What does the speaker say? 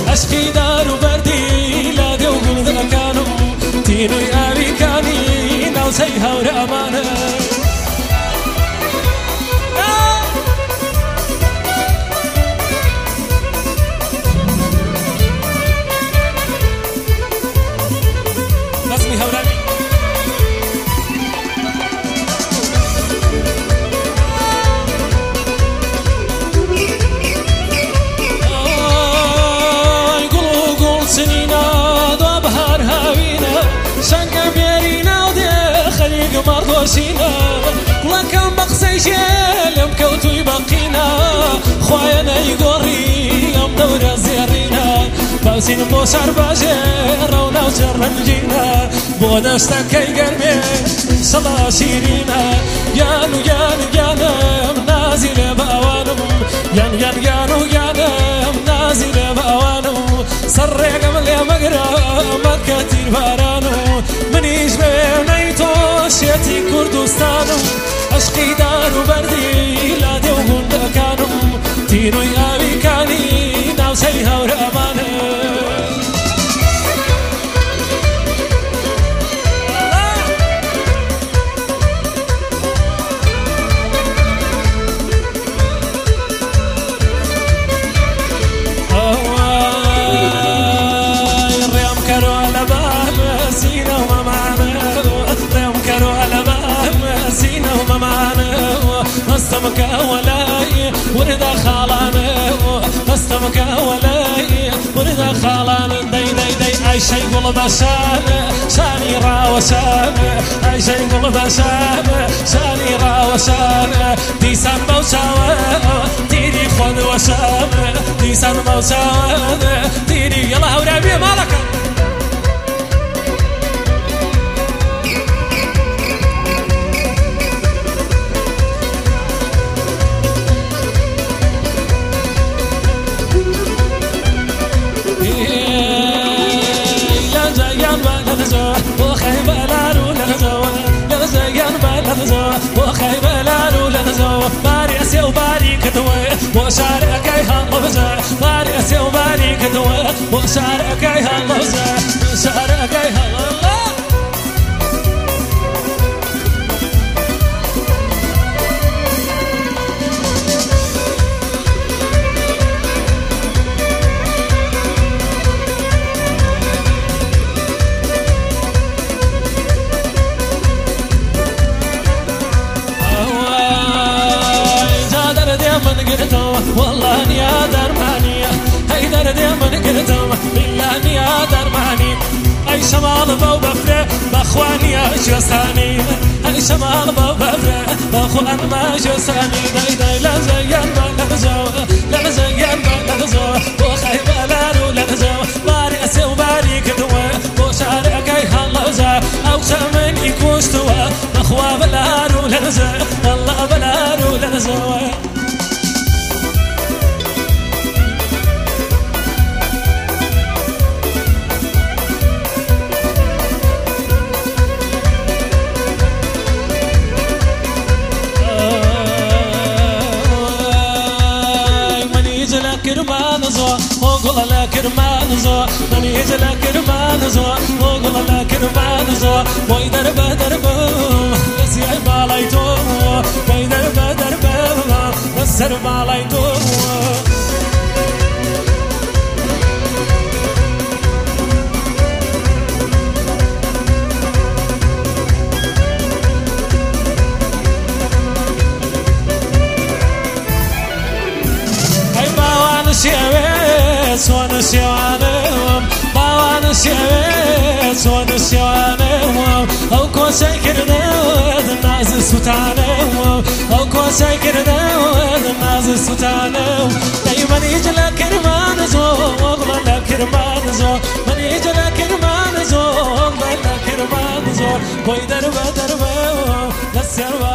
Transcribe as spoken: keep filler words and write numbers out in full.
عشقي دار وبردي لا دي وقل ذكانم تينو يابي كاني ناوسي هور أمانة بسمي هوراني مرضوشينا لكن بقسي جيلم كوتو يبقينا خواينا يقوري يوم دورة زيرينا باوسين بوشار باجر رونا وجرنجينا بودشتكي قربي صلا شيرينا يانو يانو يانم نازل بأوانم يان يان يانو يانم نازل بأوانم صري قبل يا مقرا مكتير بارانو منيش بينيتو شيتي كردستانم عشقي دار وبردي لا دي وقل دكانم تينو يابي كاني ناوسي هور أمانة مستمك ولاي وردا خالانه مستمك ولاي وردا خالانه داي داي داي اي شيء قول بشان شاني را وشان اي شيء قول بشان شاني را وشان ديسان موساوى تيري خذ وشان ديسان موساوى تيري يلا هورابي مالك وخيب لارو لغزو باري أسي وباري كدوي وشارك أيها اللغزة باري أسي وباري كدوي وشارك أيها اللغزة شارك أيها الله والله اني يا درماني هي دردي من قلتم بالله اني يا درماني اي شمال بو بفره باخواني يا جساني اي شمال بو بفره باخوان ما جساني داي داي لا زين ما لغزو لا زين ما لغزو وخيب لارو لغزو باري اسي وباري كدوه وشارك اي هاللغزة او شمن يكوشتوا باخوا بلارو لغزو الله بلارو لغزو كرمان زو وقول لا كرمان زو من يجي لا كرمان زو وقول لا كرمان زو وي درب درب بس يا بالايتو وي درب درب بس يا بالايتو سيويس ونسيوانهم باوان سيويس ونسيوانهم او كو سيكرنا الناس ستانهم او كو سيكرنا الناس ستانهم دايما يجي لك كرمان زو وغلا لك كرمان زو من يجي لك كرمان زو وغلا لك كرمان زو كوي درب درب نسير